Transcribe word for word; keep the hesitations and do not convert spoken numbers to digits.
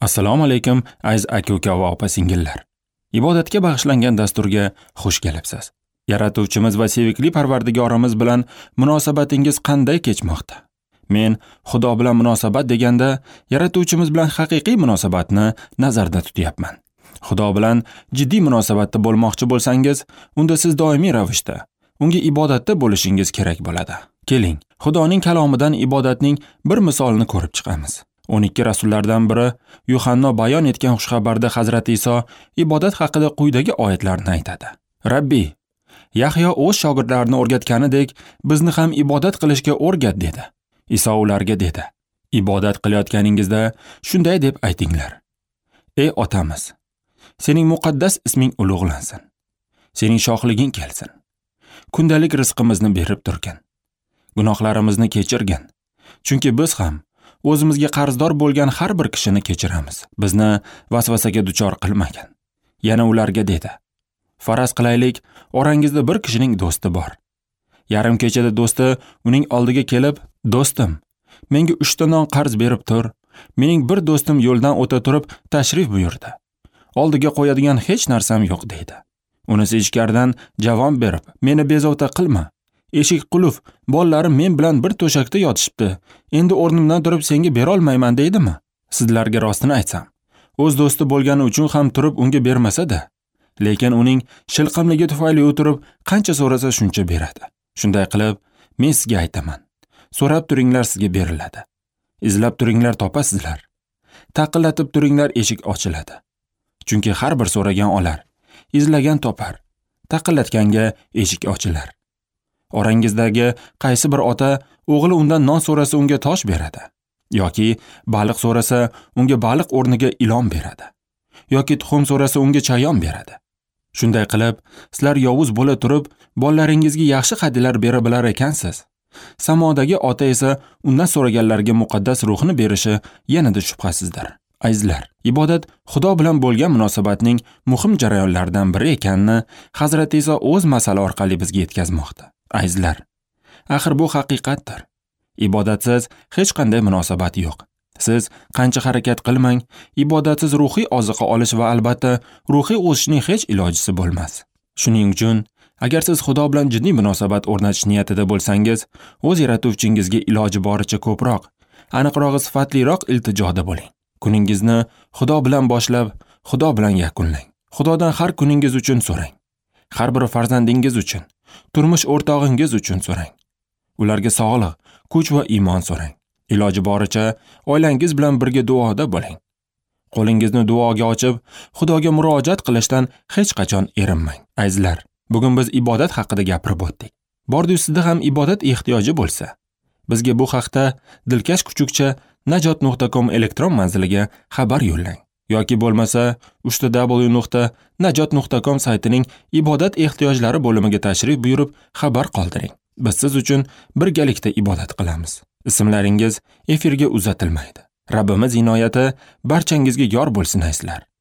Assalomu alaykum aziz aka-uka va opa-singillar. Ibodatga bag'ishlangan dasturga xush kelibsiz. Yaratuvchimiz va sevikli Parvardigorimiz bilan munosabatingiz qanday kechmoqda? Men Xudo bilan munosabat deganda Yaratuvchimiz bilan haqiqiy munosabatni nazarda tutyapman. Xudo bilan jiddiy munosabatda bo'lmoqchi bo'lsangiz, unda siz doimiy ravishda unga ibodatda bo'lishingiz kerak bo'ladi. Keling, Xudoning kalomidan ibodatning bir misolini ko'rib chiqamiz. o'n ikki rasullardan biri Yuhanno bayon etgan xushxabarda Hazrat Iso ibodat haqida quyidagi oyatlarni aytadi. Rabbiy, Yahyo o'z shogirdlarini o'rgatganidek, bizni ham ibodat qilishga o'rgat dedi. Iso ularga dedi: Ibodat qilayotganingizda shunday deb aytinglar: Ey otamiz, sening muqaddas isming ulug'lansin. Sening shohliging kelsin. Kundalik rizqimizni berib turgin. Gunohlarimizni kechirgin. Chunki biz ham o'zimizga qarzdor bo'lgan har bir kishini kechiramiz. Bizni vasvasaga duchor qilmagin. Yana ularga dedi: Faraz qilaylik, orangizda bir kishining do'sti bor. Yarim kechada do'sti uning oldiga kelib: "Do'stim, menga uchta non qarz berib tur. Mening bir do'stim yo'ldan o'ta turib tashrif buyurdi. Oldiga qo'yadigan hech narsam yo'q" deydi. Unisi ichkaridan javob berib: "Meni bezovta qilma. Eshik qulf, bolalarim men bilan bir to'shakda yotishibdi. Endi o'rnimdan turib senga bera olmayman" deydimi? Sizlarga rostini aytsam, o'z do'sti bo'lgani uchun ham turib unga bermasa-da, lekin uning shilqimligi tufayli o'tirib qancha so'rasa shuncha beradi. Shunday qilib, men sizga aytaman: so'rab turinglar, sizga beriladi. Izlab turinglar, topasizlar. Taqillatib turinglar, eshik ochiladi. Chunki har bir so'ragan olar, izlagan topar, taqillatganga eshik ochilar. Orangizdagi qaysi bir ota o'g'li undan non so'rasa unga tosh beradi, yoki baliq so'rasa unga baliq o'rniga ilon beradi, yoki tuxum so'rasa unga chayon beradi. Shunday qilib, sizlar yovuz bo'la turib, bolalaringizga yaxshi hadyalar bera bilar ekansiz. Samodagi ota esa undan so'raganlarga muqaddas ruhini berishi yanada shubhasizdir. Azizlar, ibodat Xudo bilan bo'lgan munosabatning muhim jarayonlaridan biri ekanini Hazrat Iso o'z masali orqali bizga yetkazmoqda. Azizlar, axir bu haqiqatdir. Ibodatsiz hech qanday munosabat yo'q. Siz qancha harakat qilmang, ibodatsiz ruhiy oziqa olish va albatta ruhiy o'sishning hech ilojisi bo'lmas. Shuning uchun, agar siz Xudo bilan jiddiy munosabat o'rnatish niyatida bo'lsangiz, o'z yaratuvchingizga iloji boricha ko'proq, aniqrog'i sifatliroq iltijoda bo'ling. Kuningizni Xudo bilan boshlab, Xudo bilan yakunlang. Xudodan har kuningiz uchun so'rang. Har bir farzandingiz uchun, turmush o'rtog'ingiz uchun so'rang. Ularga sog'lik, kuch va iymon so'rang. Iloji boricha oilangiz bilan birga duoda bo'ling. Qo'lingizni duoga ochib, Xudoga murojaat qilishdan hech qachon erinmang. Azizlar, bugun biz ibodat haqida gapirib o'tdik. Bordi sizda ham ibodat ehtiyoji bo'lsa, bizga bu haqda dilkash kuchukcha najot nuqta com elektron manziliga xabar yo'llang. Yoki bo'lmasa uch w nuqta najot nuqta com saytining ibodat ehtiyojlari bo'limiga tashrif buyurib xabar qoldiring. Biz siz uchun birgalikda ibodat qilamiz. Ismlaringiz efirga uzatilmaydi. Rabbimiz inoyati barchangizga yor bo'lsin azizlar.